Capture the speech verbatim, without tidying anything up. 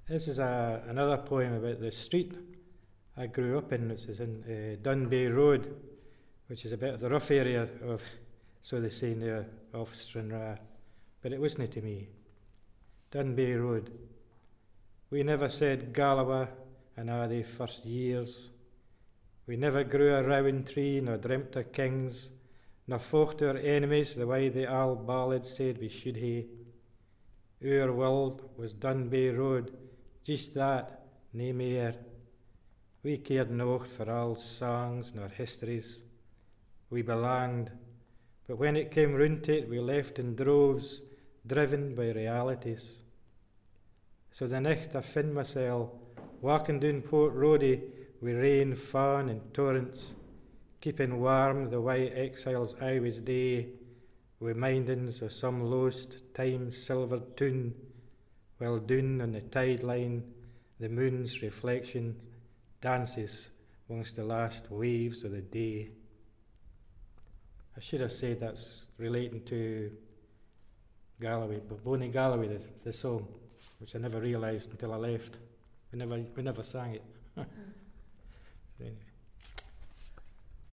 This is a, another poem about the street I grew up in, which is in uh, Dunbay Road, which is a bit of the rough area of, so they say near off Stranraer, but it wasn't to me. Dunbay Road. We never said Galloway in a' they first years. We never grew a rowan tree, nor dreamt of kings, nor fought our enemies the way the old ballad said we should hae. Our world was Dunbay Road, just that, nae mair. We cared nought for all songs nor histories. We belonged, but when it came round to it, we left in droves, driven by realities. So the night I find mysel, walking down Port Rodie, with rain fawn in torrents, keeping warm the way exiles always do, with mindings of some lost time's silvered tune, while down on the tide line the moon's reflection dances amongst the last waves of the day. I should have said that's relating to Galloway, but Bonnie Galloway, the, the song, which I never realised until I left. We never, we never sang it. Anyway.